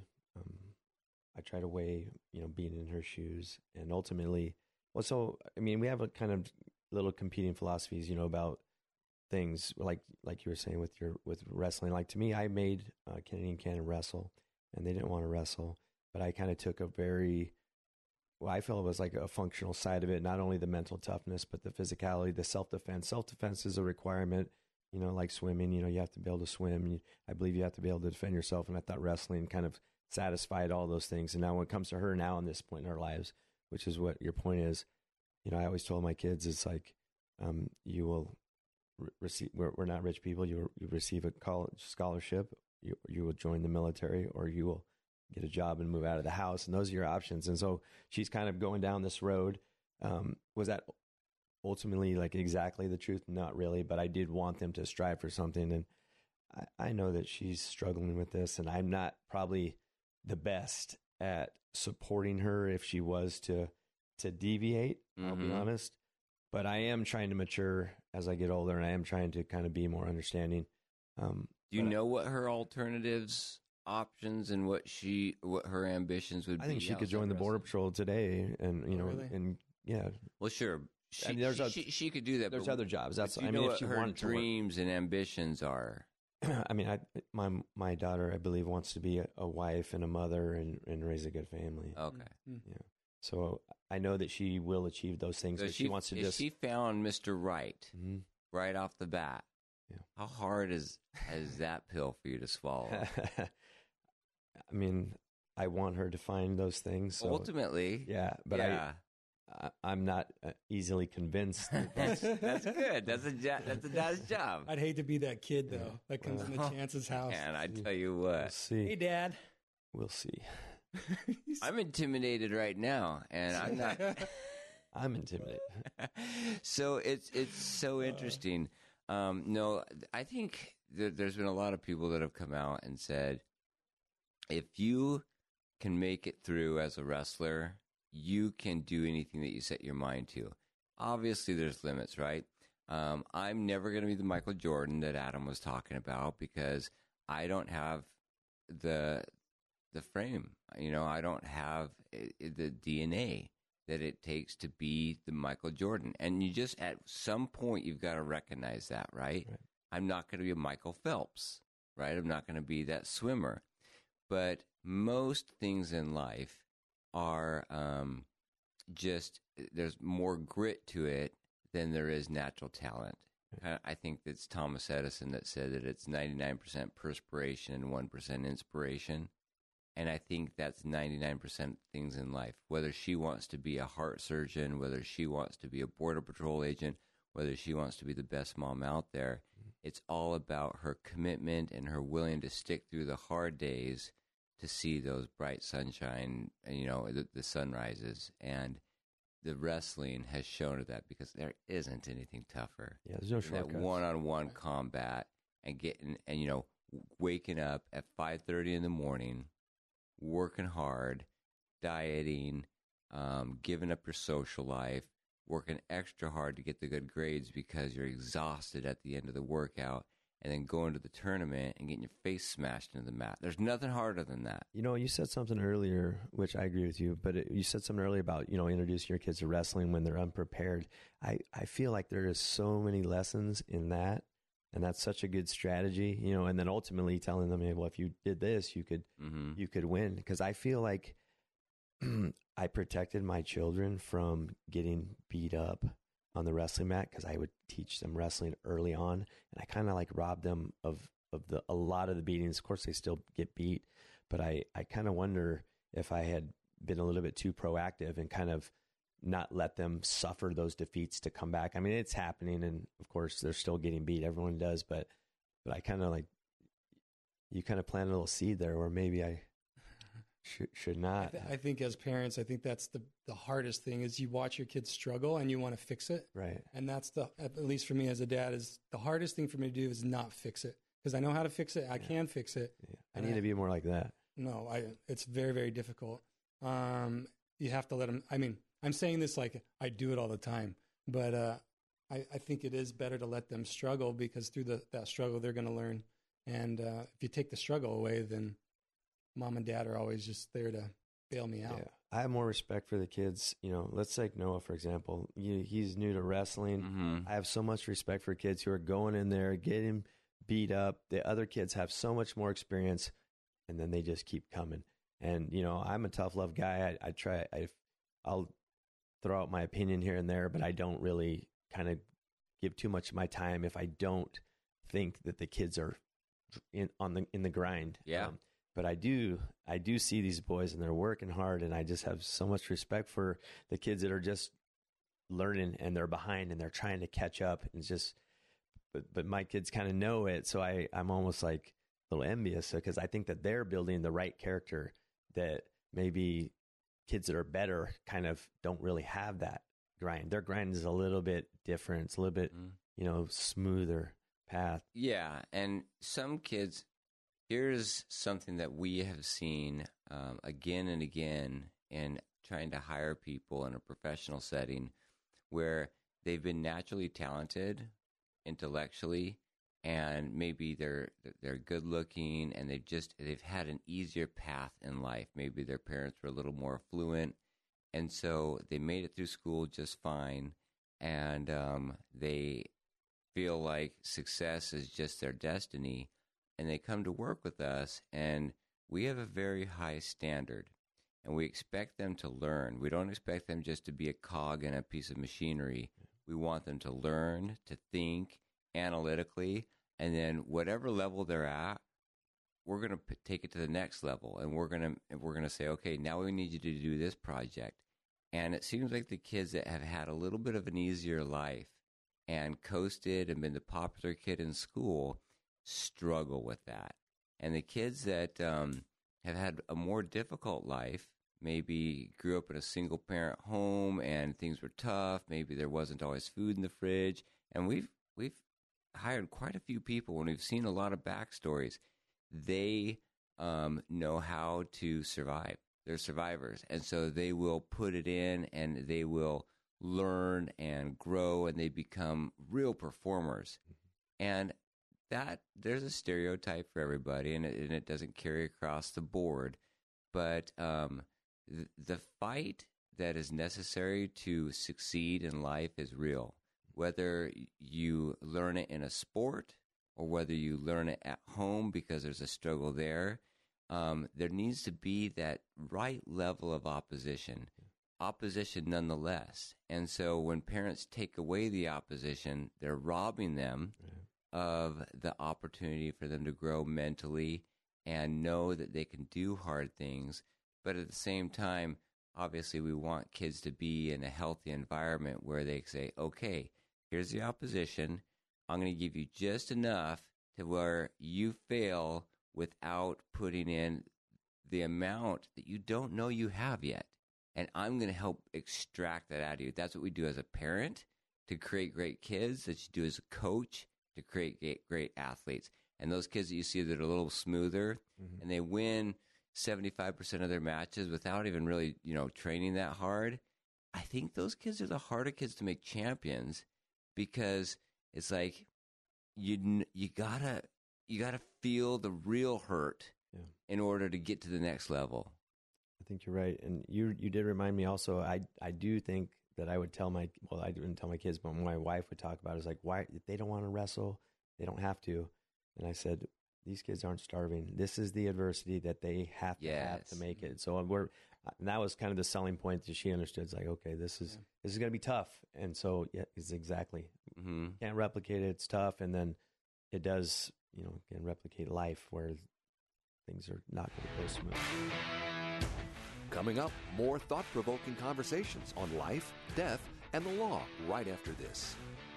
I try to weigh, being in her shoes, and ultimately, we have a kind of little competing philosophies, about things like you were saying with wrestling. Like, to me, I made Kennedy and Cannon wrestle, and they didn't want to wrestle, but I kind of took I felt it was like a functional side of it, not only the mental toughness, but the physicality, the self-defense. Self-defense is a requirement, like swimming, you have to be able to swim. I believe you have to be able to defend yourself, and I thought wrestling kind of satisfied all those things. And now when it comes to her now in this point in our lives, which is what your point is, I always told my kids, it's like, you will receive, we're not rich people. You receive a college scholarship, you will join the military, or you will get a job and move out of the house. And those are your options. And so she's kind of going down this road. Was that ultimately exactly the truth? Not really, but I did want them to strive for something. And I know that she's struggling with this, and I'm not probably the best at supporting her if she was to deviate, I'll be honest. But I am trying to mature as I get older, and I am trying to kind of be more understanding. Do you know what her alternatives, options, and what her ambitions would be? I think she could join the Border Patrol today, and really? And yeah. Well, sure. She could do that. There's other jobs. That's what if she her wanted dreams and ambitions are. My daughter, I believe, wants to be a wife and a mother and raise a good family. Okay. Yeah. So I know that she will achieve those things. So but she wants to just. She found Mr. Right right off the bat. Yeah. How hard is that pill for you to swallow? I want her to find those things. So, ultimately, yeah. But I'm not easily convinced. That's good. That's a dad's job. I'd hate to be that kid though that comes into Chance's house. And I tell you what, we'll see. Hey, Dad. We'll see. I'm intimidated right now, and I'm not. I'm intimidated. So it's so interesting. No, I think there's been a lot of people that have come out and said, if you can make it through as a wrestler, you can do anything that you set your mind to. Obviously, there's limits, right? I'm never going to be the Michael Jordan that Adam was talking about because I don't have the frame. I don't have the DNA that it takes to be the Michael Jordan. And you just, at some point, you've got to recognize that, right? I'm not going to be a Michael Phelps, right? I'm not going to be that swimmer. But most things in life are just, there's more grit to it than there is natural talent. I think it's Thomas Edison that said that it's 99% perspiration and 1% inspiration. And I think that's 99% things in life. Whether she wants to be a heart surgeon, whether she wants to be a Border Patrol agent, whether she wants to be the best mom out there, it's all about her commitment and her willing to stick through the hard days to see those bright sunshine, the sunrises. And the wrestling has shown her that because there isn't anything tougher. Yeah, there's no shortcuts. That one-on-one combat and waking up at 5:30 in the morning, working hard, dieting, giving up your social life, working extra hard to get the good grades because you're exhausted at the end of the workout, and then going to the tournament and getting your face smashed into the mat. There's nothing harder than that. You know, you said something earlier, which I agree with you, but you said something earlier about, you know, introducing your kids to wrestling when they're unprepared. I feel like there is so many lessons in that, and that's such a good strategy, you know, and then ultimately telling them, hey, well, if you did this, you could win. Because I feel like I protected my children from getting beat up on the wrestling mat because I would teach them wrestling early on, and I kind of like robbed them of a lot of the beatings. Of course, they still get beat, but I kind of wonder if I had been a little bit too proactive and kind of not let them suffer those defeats to come back. I mean, it's happening, and of course, they're still getting beat. Everyone does, but I kind of like, you kind of plant a little seed there where maybe I should not. I think as parents, I think that's the hardest thing is you watch your kids struggle and you want to fix it. Right. And that's at least for me as a dad, is the hardest thing for me to do is not fix it, because I know how to fix it. I can fix it. Yeah. I need to be more like that. No, it's very, very difficult. You have to let them, I mean, I'm saying this like I do it all the time, but I think it is better to let them struggle, because through that struggle, they're going to learn. And if you take the struggle away, then mom and dad are always just there to bail me out. Yeah. I have more respect for the kids. You know, let's take Noah, for example. He's new to wrestling. Mm-hmm. I have so much respect for kids who are going in there, getting beat up. The other kids have so much more experience, and then they just keep coming. And, you know, I'm a tough love guy. I'll throw out my opinion here and there, but I don't really kind of give too much of my time if I don't think that the kids are in the grind. Yeah. But I do see these boys, and they're working hard, and I just have so much respect for the kids that are just learning, and they're behind, and they're trying to catch up. And it's just, but my kids kind of know it, so I'm almost like a little envious, because I think that they're building the right character that maybe kids that are better kind of don't really have that grind. Their grind is a little bit different. It's a little bit, you know, smoother path. Yeah, and some kids. Here's something that we have seen again and again in trying to hire people in a professional setting, where they've been naturally talented intellectually, and maybe they're good looking, and they've had an easier path in life. Maybe their parents were a little more affluent, and so they made it through school just fine, and they feel like success is just their destiny. And they come to work with us, and we have a very high standard, and we expect them to learn. We don't expect them just to be a cog in a piece of machinery. We want them to learn, to think analytically, and then whatever level they're at, we're going to take it to the next level, and we're going to say, okay, now we need you to do this project. And it seems like the kids that have had a little bit of an easier life and coasted and been the popular kid in school struggle with that. And the kids that have had a more difficult life, maybe grew up in a single parent home and things were tough, maybe there wasn't always food in the fridge, and we've hired quite a few people, and we've seen a lot of backstories. They know how to survive. They're survivors, and so they will put it in, and they will learn and grow, and they become real performers. And that there's a stereotype for everybody, and it doesn't carry across the board. But the fight that is necessary to succeed in life is real. Whether you learn it in a sport or whether you learn it at home because there's a struggle there, there needs to be that right level of opposition nonetheless. And so when parents take away the opposition, they're robbing them of the opportunity for them to grow mentally and know that they can do hard things. But at the same time, obviously we want kids to be in a healthy environment where they say, okay, here's the opposition. I'm going to give you just enough to where you fail without putting in the amount that you don't know you have yet. And I'm going to help extract that out of you. That's what we do as a parent to create great kids. That you do as a coach to create great athletes. And those kids that you see that are a little smoother, and they win 75% of their matches without even really, training that hard. I think those kids are the harder kids to make champions, because it's like you gotta feel the real hurt in order to get to the next level. I think you're right, and you did remind me also. I do think that I would tell I didn't tell my kids, but my wife would talk about it. It's like, why they don't want to wrestle, they don't have to, and I said, these kids aren't starving. This is the adversity that they have to make it. So and that was kind of the selling point that she understood. It's like, okay, this is going to be tough, and so it's exactly can't replicate it. It's tough, and then it does, can replicate life where things are not going to go smooth. Coming up, more thought-provoking conversations on life, death, and the law right after this.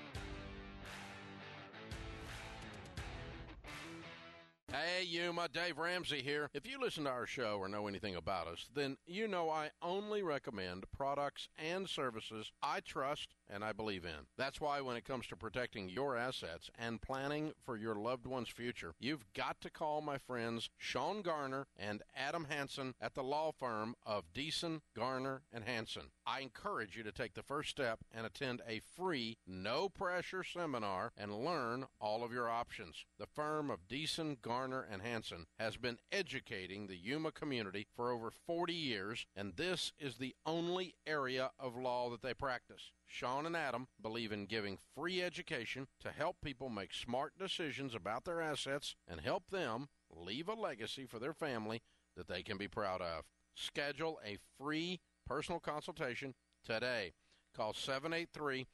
Hey, Yuma, Dave Ramsey here. If you listen to our show or know anything about us, then you know I only recommend products and services I trust and I believe in. That's why when it comes to protecting your assets and planning for your loved one's future, you've got to call my friends Sean Garner and Adam Hansen at the law firm of Deason, Garner, and Hansen. I encourage you to take the first step and attend a free, no-pressure seminar and learn all of your options. The firm of Deason, Garner, and Hansen has been educating the Yuma community for over 40 years, and this is the only area of law that they practice. Sean and Adam believe in giving free education to help people make smart decisions about their assets and help them leave a legacy for their family that they can be proud of. Schedule a free personal consultation today. Call 783-4575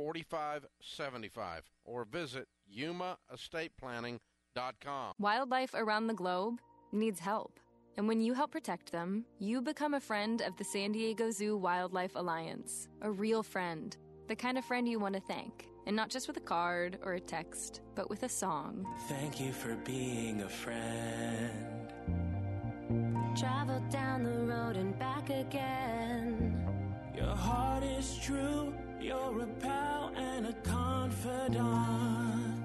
or visit yumaestateplanning.com. Wildlife around the globe needs help. And when you help protect them, you become a friend of the San Diego Zoo Wildlife Alliance. A real friend. The kind of friend you want to thank. And not just with a card or a text, but with a song. Thank you for being a friend. Travel down the road and back again. Your heart is true. You're a pal and a confidant.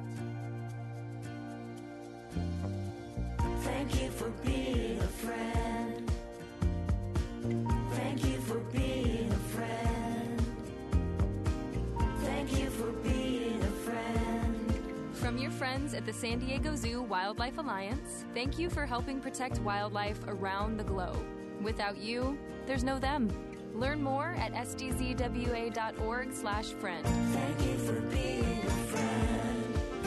Thank you for being a friend. Thank you for being a friend. Thank you for being a friend. From your friends at the San Diego Zoo Wildlife Alliance, thank you for helping protect wildlife around the globe. Without you, there's no them. Learn more at sdzwa.org/friend. Thank you for being a friend.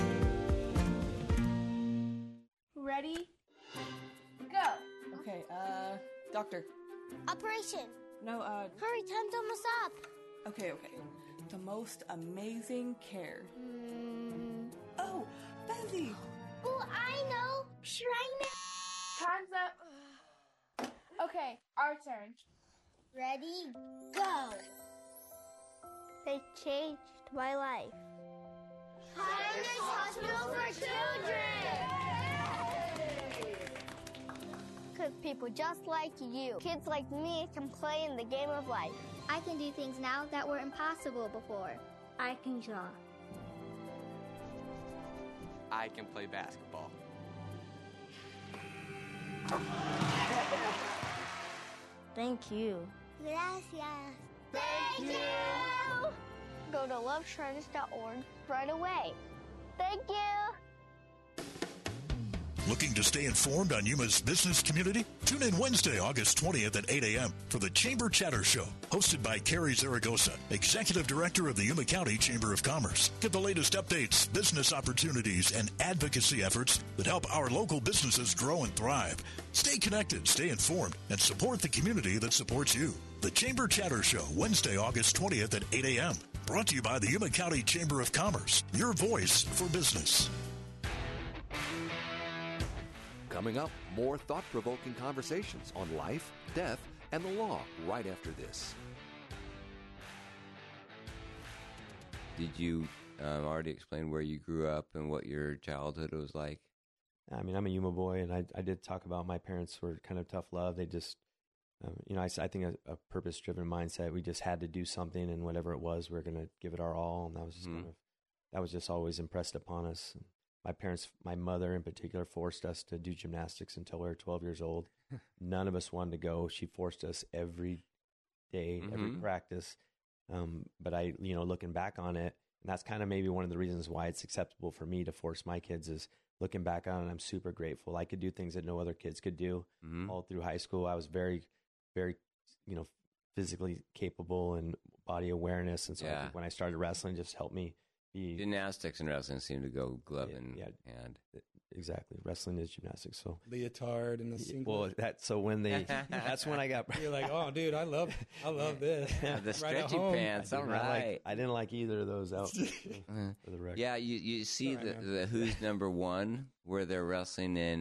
Ready? Go. Okay, doctor. Operation. No, Hurry, time's almost up. Okay. The most amazing care. Oh, Benzie. Oh, I know. Shrine. Time's up. Okay, our turn. Ready? Go. They changed my life. Pioneers Hospital for Children. Because people just like you, kids like me, can play in the game of life. I can do things now that were impossible before. I can draw. I can play basketball. Thank you. Gracias. Thank you. Go to loveshrines.org right away. Thank you. Looking to stay informed on Yuma's business community? Tune in Wednesday, August 20th at 8 a.m. for the Chamber Chatter Show, hosted by Carrie Zaragoza, Executive Director of the Yuma County Chamber of Commerce. Get the latest updates, business opportunities, and advocacy efforts that help our local businesses grow and thrive. Stay connected, stay informed, and support the community that supports you. The Chamber Chatter Show, Wednesday, August 20th at 8 a.m. Brought to you by the Yuma County Chamber of Commerce, your voice for business. Coming up, more thought-provoking conversations on life, death, and the law right after this. Did you already explain where you grew up and what your childhood was like? I mean, I'm a Yuma boy, and I did talk about my parents were kind of tough love. They just, I think a purpose-driven mindset. We just had to do something, and whatever it was, we were going to give it our all, and that was just that was just always impressed upon us. My parents, my mother in particular, forced us to do gymnastics until we were 12 years old. None of us wanted to go. She forced us every day, every practice. But looking back on it, And that's kind of maybe one of the reasons why it's acceptable for me to force my kids is looking back on it, I'm super grateful. I could do things that no other kids could do. All through high school, I was very, very, physically capable and body awareness. And so I think when I started wrestling, it just helped me be. Gymnastics and wrestling seem to go glove in hand. Exactly. Wrestling is gymnastics. So leotard and the singlet. Well, that's when I got. You're like, oh, dude, I love this. The stretchy pants. All right. I didn't like either of those outfits. For the record. Yeah, you see the Who's Number One where they're wrestling in,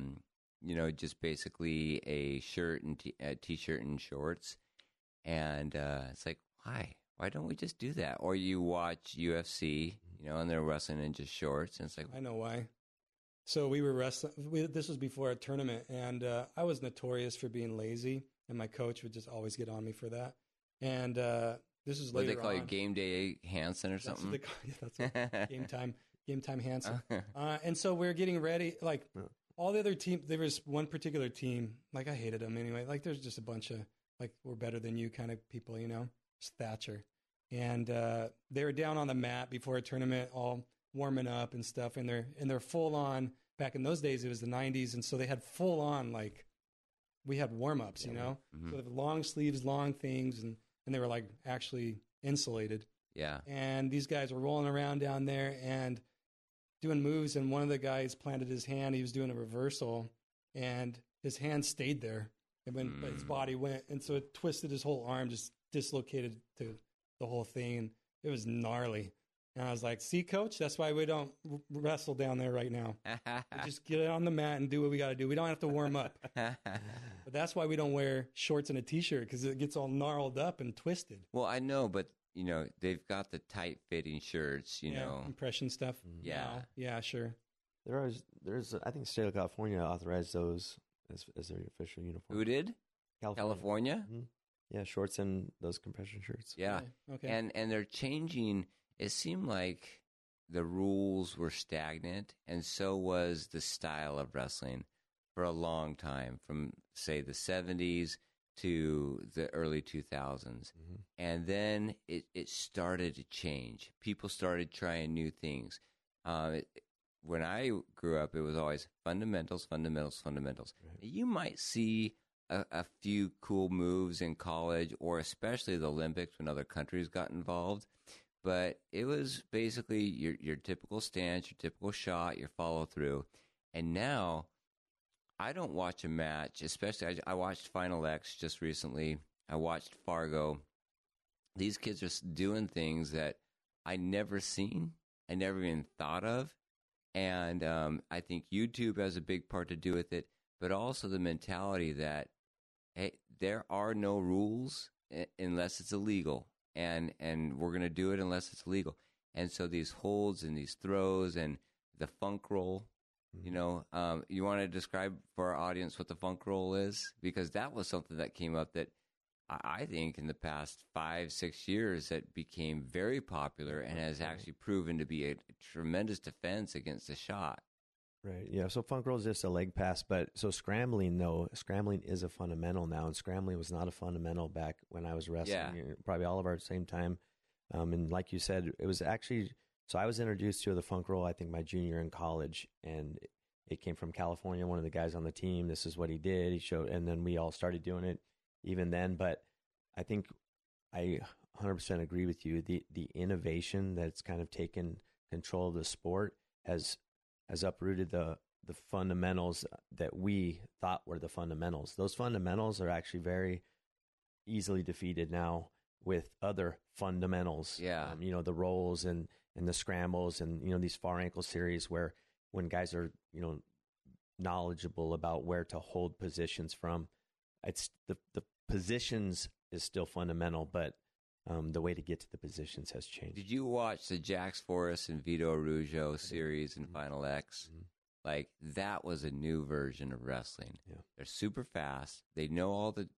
just basically a shirt and t-shirt and shorts, and it's like, why don't we just do that? Or you watch UFC, and they're wrestling in just shorts, and it's like, I know why. So we were wrestling. This was before a tournament, and I was notorious for being lazy, and my coach would just always get on me for that. And this is later on. What they call you, Game Day Hansen or something? That's what, Game Time Hansen. And so we're getting ready. Like all the other team, there was one particular team. Like I hated them anyway. Like there's just a bunch of like we're better than you kind of people, It's Thatcher, and they were down on the mat before a tournament, all warming up and stuff, and they're full on. Back in those days, it was the 90s, and so they had full on, like, we had warm-ups, So they have long sleeves, long things, and they were, like, actually insulated. Yeah. And these guys were rolling around down there and doing moves, and one of the guys planted his hand. He was doing a reversal, and his hand stayed there, and when his body went, and so it twisted his whole arm, just dislocated to the whole thing, and it was gnarly. And I was like, see, coach, that's why we don't wrestle down there right now. We just get on the mat and do what we got to do. We don't have to warm up. But that's why we don't wear shorts and a T-shirt, because it gets all gnarled up and twisted. Well, I know, but, they've got the tight-fitting shirts, Compression stuff. Yeah. Now. Yeah, sure. There's I think the state of California authorized those as their official uniform. Who did? California? Mm-hmm. Yeah, shorts and those compression shirts. Yeah. Okay. And they're changing. It seemed like the rules were stagnant, and so was the style of wrestling for a long time, from, say, the 70s to the early 2000s. And then it started to change. People started trying new things. When I grew up, it was always fundamentals. Right. You might see a few cool moves in college, or especially the Olympics when other countries got involved. But it was basically your typical stance, your typical shot, your follow-through. And now, I don't watch a match, especially I watched Final X just recently. I watched Fargo. These kids are doing things that I never seen, I never even thought of. And I think YouTube has a big part to do with it, but also the mentality that, hey, there are no rules unless it's illegal. And we're going to do it unless it's legal. And so these holds and these throws and the funk roll, you want to describe for our audience what the funk roll is? Because that was something that came up that I think in the past 5-6 years that became very popular and has actually proven to be a tremendous defense against a shot. Right. Yeah. So funk roll is just a leg pass, but so scrambling is a fundamental now, and scrambling was not a fundamental back when I was wrestling. Yeah. Probably all of our same time. And like you said, it was actually, so I was introduced to the funk roll, I think my junior in college, and it came from California. One of the guys on the team, this is what he did. He showed, and then we all started doing it even then. But I think I 100% agree with you. The innovation that's kind of taken control of the sport has uprooted the fundamentals that we thought were the fundamentals. Those fundamentals are actually very easily defeated now with other fundamentals. Yeah. The rolls and the scrambles and, these far ankle series where when guys are, knowledgeable about where to hold positions from, it's the positions is still fundamental, but the way to get to the positions has changed. Did you watch the Jax Forrest and Vito Araujo series in Final X? Like, that was a new version of wrestling. Yeah. They're super fast. They know all the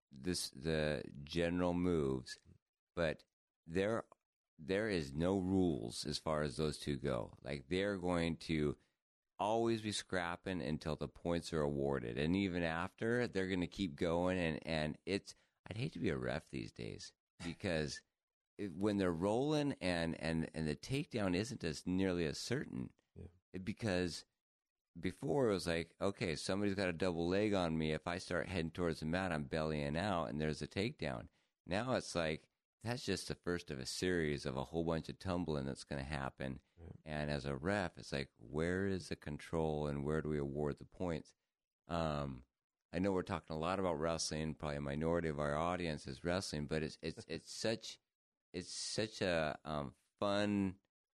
general moves, but there is no rules as far as those two go. Like, they're going to always be scrapping until the points are awarded. And even after, they're going to keep going. And it's, I'd hate to be a ref these days because when they're rolling and the takedown isn't as nearly as certain, because before it was like, okay, somebody's got a double leg on me. If I start heading towards the mat, I'm bellying out, and there's a takedown. Now it's like, that's just the first of a series of a whole bunch of tumbling that's going to happen. And as a ref, it's like, where is the control and where do we award the points? I know we're talking a lot about wrestling. Probably a minority of our audience is wrestling, but it's such a fun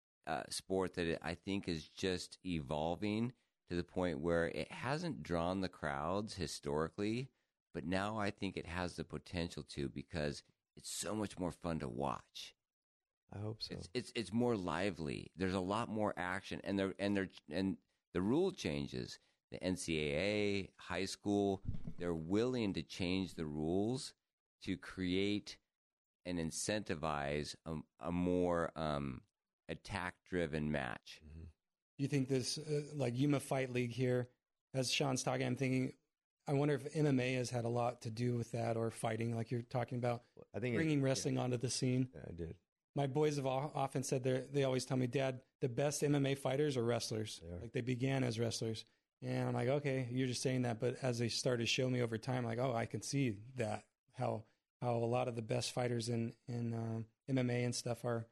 sport that I think is just evolving to the point where it hasn't drawn the crowds historically, but now I think it has the potential to, because it's so much more fun to watch. I hope so. It's more lively. There's a lot more action, and the rule changes. The NCAA, high school, they're willing to change the rules to create and incentivize a more attack-driven match. Mm-hmm. You think this, like Yuma Fight League here, as Sean's talking, I'm thinking, I wonder if MMA has had a lot to do with that, or fighting, like you're talking about, I think bringing wrestling onto the scene. Yeah, I did. My boys have often said they always tell me, Dad, the best MMA fighters are wrestlers. Like they began as wrestlers. And I'm like, okay, you're just saying that. But as they started to show me over time, like, oh, I can see that, how a lot of the best fighters in MMA and stuff are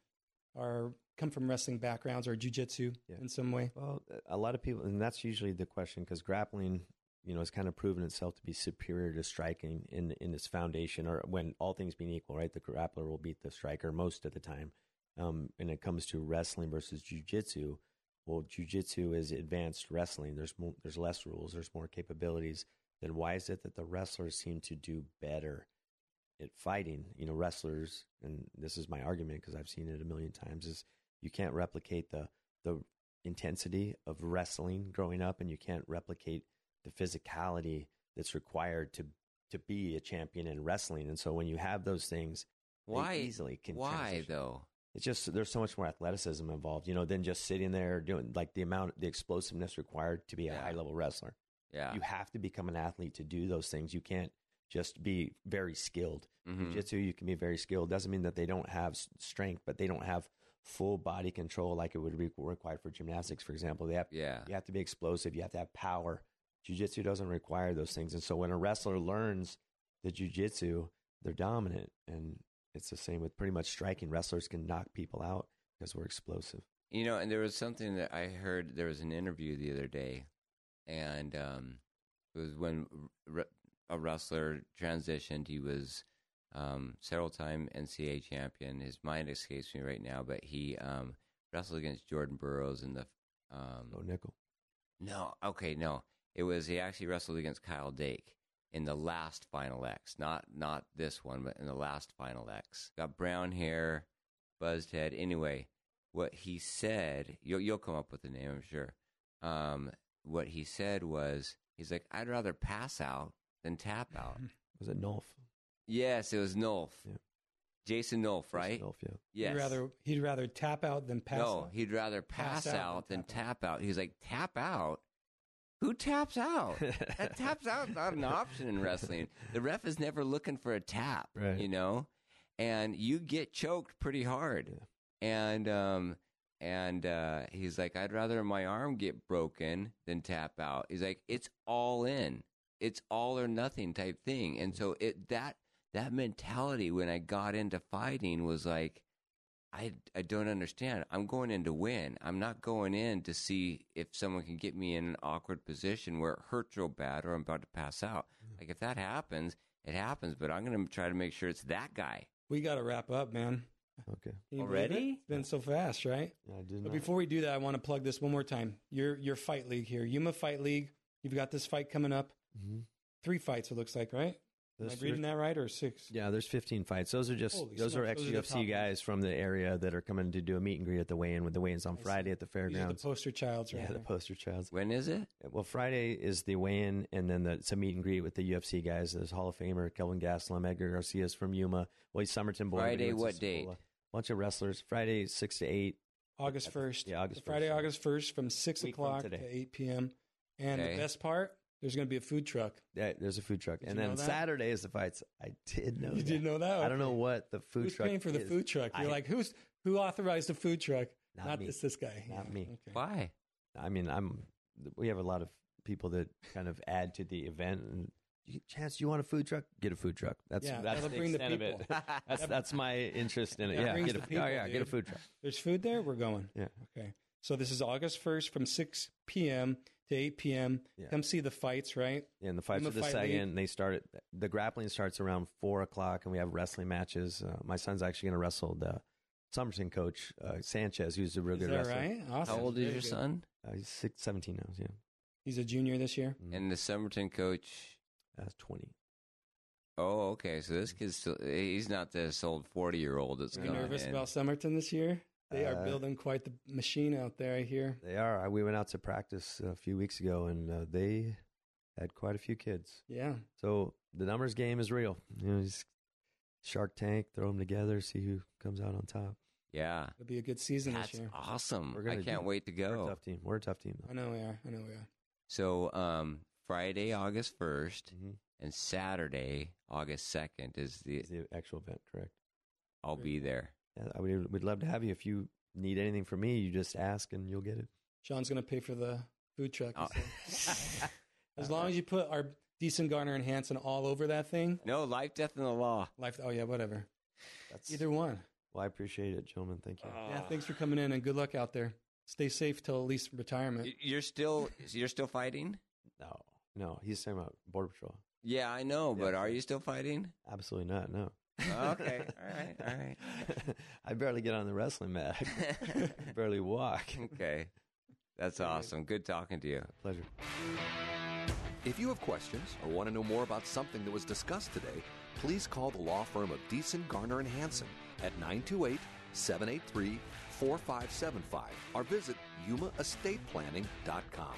come from wrestling backgrounds or jiu-jitsu in some way. Well, a lot of people, and that's usually the question, because grappling, has kind of proven itself to be superior to striking in its foundation, or when all things being equal, right? The grappler will beat the striker most of the time. And it comes to wrestling versus jiu-jitsu. Well, jiu-jitsu is advanced wrestling. There's less rules. There's more capabilities. Then why is it that the wrestlers seem to do better at fighting? Wrestlers, and this is my argument because I've seen it a million times, is you can't replicate the intensity of wrestling growing up, and you can't replicate the physicality that's required to be a champion in wrestling. And so when you have those things, they easily can transition. Though? It's just, there's so much more athleticism involved, than just sitting there doing, like, the explosiveness required to be a high-level wrestler. Yeah. You have to become an athlete to do those things. You can't just be very skilled. Mm-hmm. Jiu-jitsu, you can be very skilled. Doesn't mean that they don't have strength, but they don't have full body control like it would be required for gymnastics, for example. You have to be explosive. You have to have power. Jiu-jitsu doesn't require those things. And so when a wrestler learns the jiu-jitsu, they're dominant. And it's the same with pretty much striking. Wrestlers can knock people out because we're explosive. And there was something that I heard. There was an interview the other day, and it was when a wrestler transitioned. He was several-time NCAA champion. His mind escapes me right now, but he wrestled against Jordan Burroughs in the Nickel. No, okay, no. It was, he actually wrestled against Kyle Dake in the last Final X. Not this one, but in the last Final X. Got brown hair, buzzed head. Anyway, what he said, you'll come up with the name, I'm sure. What he said was, he's like, I'd rather pass out than tap out. Was it Nolf? Yes, it was Nolf. Yeah. Jason Nolf, right? Nolf, yeah. Yes. He'd rather tap out than pass out. No, he'd rather pass out than tap out. He's like, tap out? Who taps out? That taps out is not an option in wrestling. The ref is never looking for a tap, right. And you get choked pretty hard. Yeah. And he's like, I'd rather my arm get broken than tap out. He's like, it's all in. It's all or nothing type thing. And so that mentality when I got into fighting was like, I don't understand. I'm going in to win. I'm not going in to see if someone can get me in an awkward position where it hurts real bad or I'm about to pass out. Like, if that happens, it happens, but I'm going to try to make sure it's that guy. We got to wrap up, man. Okay. Already? It's been so fast, right? Yeah, I did. But before we do that, I want to plug this one more time. Your fight league here, Yuma Fight League. You've got this fight coming up. Mm-hmm. 3 fights, it looks like, right? Am I reading that right, or 6? Yeah, there's 15 fights. Those are ex-UFC guys from the area that are coming to do a meet and greet at the weigh-in. With the weigh-in's on Friday at the fairgrounds. These are the poster childs, right? Yeah, the poster childs. When is it? Well, Friday is the weigh-in, and then it's a meet and greet with the UFC guys. There's Hall of Famer Kelvin Gastelum, Edgar Garcia's from Yuma. Well, he's Somerton boy. Friday, what date? Bunch of wrestlers. Friday, 6 to 8. August 1st. Yeah, August 1st. Friday, August 1st from 6 o'clock to 8 p.m. And the best part, There's going to be a food truck. Yeah, there's a food truck. Did And you then know that? Saturday is the fights. I did know You did know that? I don't know what the food Who's truck paying for the is. food truck? You're like, who authorized the food truck? Not me. this guy. Not Yeah, me. okay. Why? I mean, we have a lot of people that kind of add to the event. And Chance, you want a food truck? Get a food truck. That's that'll the bring the extent of it. people. That's my interest in it. That Yeah, brings get the a, people, get a dude. food truck. There's food there? We're going. Yeah. Okay. So this is August 1st from 6 p.m. to 8 p.m. Yeah. Come see the fights, right? Yeah, and the fights Yuma are the Fight second. They start the grappling starts around 4:00, and we have wrestling matches. My son's actually going to wrestle the Somerton coach Sanchez, who's a real Is good that wrestler. right? Awesome. How old is Very your good. son? He's 17 now. Yeah, He's a junior this year. And the Somerton coach? That's 20. Oh, okay. So this kid's still, he's not this old 40-year-old that's Are you coming nervous in. about Somerton this year? They are Uh, building quite the machine out there, I hear. They are. We went out to practice a few weeks ago, and they had quite a few kids. Yeah. So the numbers game is real. Just Shark Tank, throw them together, see who comes out on top. Yeah. It'll be a good season That's this year. awesome. We're I gonna can't do- wait to We're a go. tough team. We're a tough team. Though. I know we are. So Friday, August 1st, and Saturday, August 2nd is the actual event, correct? I'll be there. Yeah, we'd love to have you. If you need anything from me, you just ask and you'll get it. Sean's going to pay for the food truck. Oh. he said. As long as you put our Decent Garner and Hanson all over that thing. No, life, death, and the law. Oh, yeah, whatever. Either one. Well, I appreciate it, gentlemen. Thank you. Yeah, thanks for coming in and good luck out there. Stay safe till at least retirement. You're still fighting? No, he's talking about Border Patrol. Yeah, I know, but are you still fighting? Absolutely not. No. Okay. All right. I barely get on the wrestling mat. I barely walk. Okay. That's awesome. Good talking to you. Pleasure. If you have questions or want to know more about something that was discussed today, please call the law firm of Deason, Garner, and Hanson at 928-783-4575 or visit YumaEstatePlanning.com.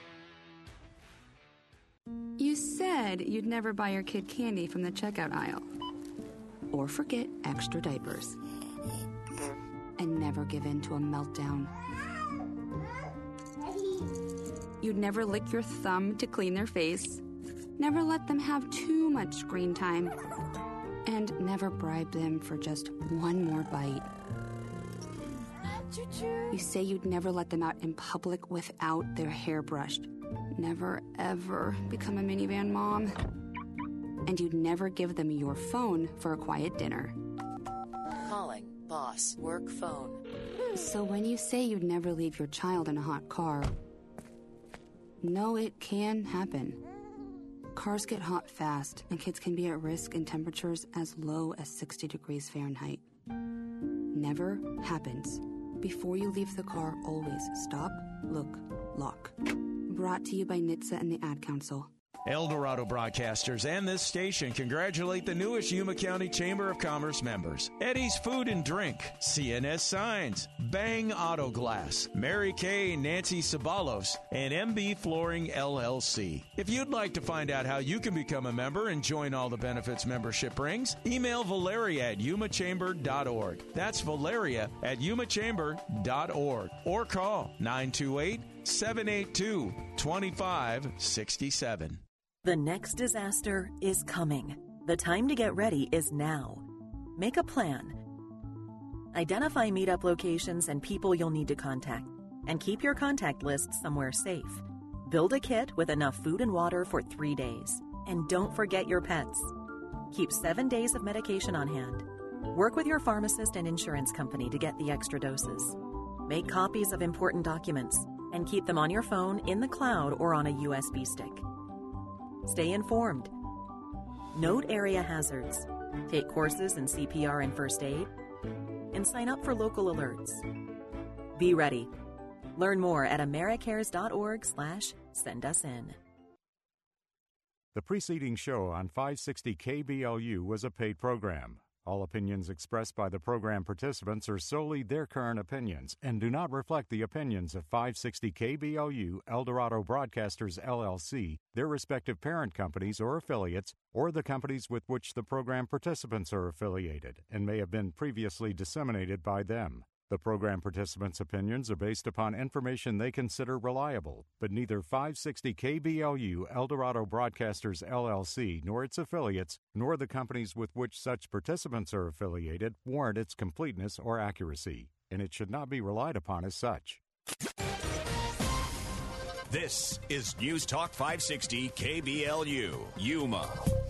You said you'd never buy your kid candy from the checkout aisle. Or forget extra diapers. And never give in to a meltdown. You'd never lick your thumb to clean their face. Never let them have too much screen time. And never bribe them for just one more bite. You say you'd never let them out in public without their hair brushed. Never, ever become a minivan mom. And you'd never give them your phone for a quiet dinner. Calling boss work phone. So when you say you'd never leave your child in a hot car, no, it can happen. Cars get hot fast, and kids can be at risk in temperatures as low as 60 degrees Fahrenheit. Never happens. Before you leave the car, always stop, look, lock. Brought to you by NHTSA and the Ad Council. El Dorado Broadcasters and this station congratulate the newest Yuma County Chamber of Commerce members. Eddie's Food and Drink, CNS Signs, Bang Auto Glass, Mary Kay Nancy Sabalos, and MB Flooring LLC. If you'd like to find out how you can become a member and join all the benefits membership brings, email Valeria at yumachamber.org. That's Valeria at yumachamber.org. Or call 928-782-2567. The next disaster is coming. The time to get ready is now. Make a plan. Identify meetup locations and people you'll need to contact, and keep your contact list somewhere safe. Build a kit with enough food and water for 3 days. And don't forget your pets. Keep 7 days of medication on hand. Work with your pharmacist and insurance company to get the extra doses. Make copies of important documents and keep them on your phone, in the cloud, or on a USB stick. Stay informed. Note area hazards. Take courses in CPR and first aid. And sign up for local alerts. Be ready. Learn more at americares.org/send-us-in. The preceding show on 560 KBLU was a paid program. All opinions expressed by the program participants are solely their current opinions and do not reflect the opinions of 560 KBLU, El Dorado Broadcasters, LLC, their respective parent companies or affiliates, or the companies with which the program participants are affiliated, and may have been previously disseminated by them. The program participants' opinions are based upon information they consider reliable, but neither 560 KBLU Eldorado Broadcasters LLC nor its affiliates, nor the companies with which such participants are affiliated, warrant its completeness or accuracy, and it should not be relied upon as such. This is News Talk 560 KBLU, Yuma.